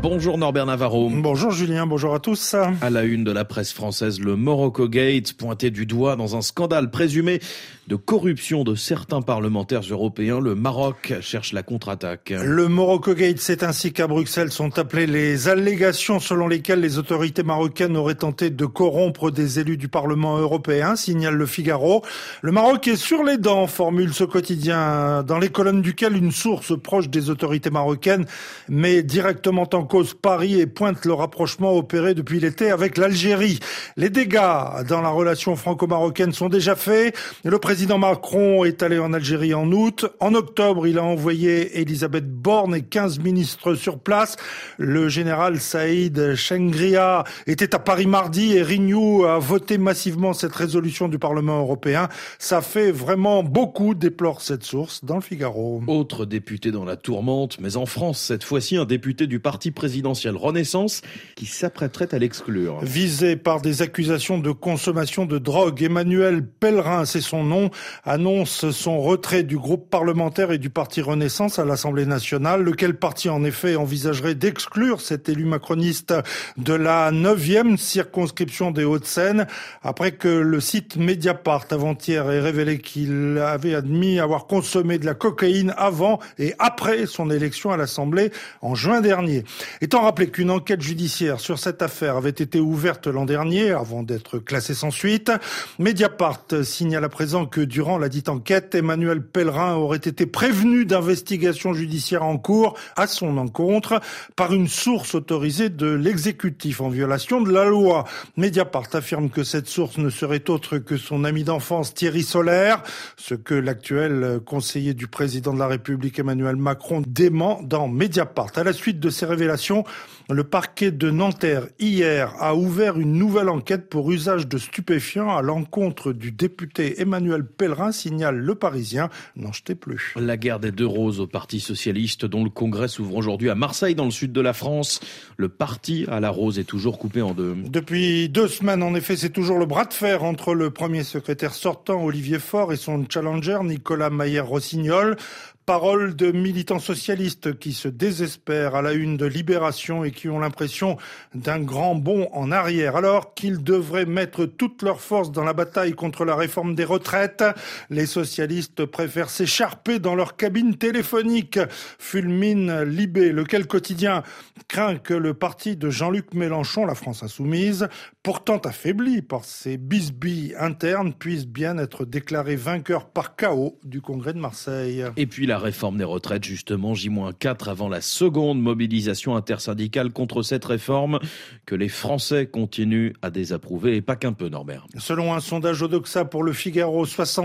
Bonjour Norbert Navarro. Bonjour Julien, bonjour à tous. À la une de la presse française, le Morocco Gate, pointé du doigt dans un scandale présumé de corruption de certains parlementaires européens. Le Maroc cherche la contre-attaque. Le Morocco Gate, c'est ainsi qu'à Bruxelles sont appelées les allégations selon lesquelles les autorités marocaines auraient tenté de corrompre des élus du Parlement européen, signale Le Figaro. Le Maroc est sur les dents, formule ce quotidien, dans les colonnes duquel une source proche des autorités marocaines met directement en cause Paris et pointe le rapprochement opéré depuis l'été avec l'Algérie. Les dégâts dans la relation franco-marocaine sont déjà faits. Le président Macron est allé en Algérie en août. En octobre, il a envoyé Elisabeth Borne et 15 ministres sur place. Le général Saïd Chengria était à Paris mardi et Renew a voté massivement cette résolution du Parlement européen. Ça fait vraiment beaucoup, déplore cette source dans Le Figaro. Autre député dans la tourmente, mais en France, cette fois-ci, un député du parti présidentiel Renaissance qui s'apprêterait à l'exclure. Visé par des accusations de consommation de drogue, Emmanuel Pellerin, c'est son nom, annonce son retrait du groupe parlementaire et du parti Renaissance à l'Assemblée nationale, lequel parti en effet envisagerait d'exclure cet élu macroniste de la 9e circonscription des Hauts-de-Seine, après que le site Mediapart avant-hier ait révélé qu'il avait admis avoir consommé de la cocaïne avant et après son élection à l'Assemblée en juin dernier. Étant rappelé qu'une enquête judiciaire sur cette affaire avait été ouverte l'an dernier, avant d'être classée sans suite, Mediapart signale à présent que durant la dite enquête, Emmanuel Pellerin aurait été prévenu d'investigations judiciaires en cours à son encontre par une source autorisée de l'exécutif en violation de la loi. Mediapart affirme que cette source ne serait autre que son ami d'enfance Thierry Solaire, ce que l'actuel conseiller du président de la République Emmanuel Macron dément dans Mediapart. À la suite de ces révélations, le parquet de Nanterre, hier, a ouvert une nouvelle enquête pour usage de stupéfiants à l'encontre du député Emmanuel Pellerin, signale Le Parisien. N'en jetez plus. La guerre des deux roses au Parti socialiste, dont le congrès s'ouvre aujourd'hui à Marseille, dans le sud de la France. Le parti à la rose est toujours coupé en deux. Depuis 2 semaines, en effet, c'est toujours le bras de fer entre le premier secrétaire sortant, Olivier Faure, et son challenger, Nicolas Mayer-Rossignol. Paroles de militants socialistes qui se désespèrent à la une de Libération et qui ont l'impression d'un grand bond en arrière. Alors qu'ils devraient mettre toutes leurs forces dans la bataille contre la réforme des retraites, les socialistes préfèrent s'écharper dans leur cabine téléphonique. Fulmine Libé, lequel quotidien craint que le parti de Jean-Luc Mélenchon, la France insoumise, pourtant affaibli par ses bisbilles internes, puisse bien être déclaré vainqueur par chaos du congrès de Marseille. Et puis la réforme des retraites, justement, J-4 avant la seconde mobilisation intersyndicale contre cette réforme que les Français continuent à désapprouver, et pas qu'un peu, Norbert. Selon un sondage Odoxa pour Le Figaro,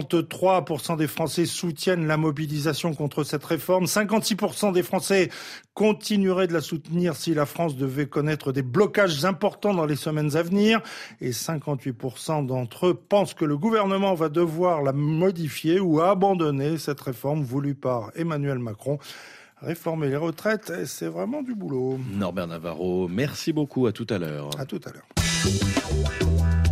63% des Français soutiennent la mobilisation contre cette réforme. 56% des Français continueraient de la soutenir si la France devait connaître des blocages importants dans les semaines à venir. Et 58% d'entre eux pensent que le gouvernement va devoir la modifier ou abandonner cette réforme voulue par Emmanuel Macron. Réformer les retraites, c'est vraiment du boulot. Norbert Navarro, merci beaucoup, à tout à l'heure. À tout à l'heure.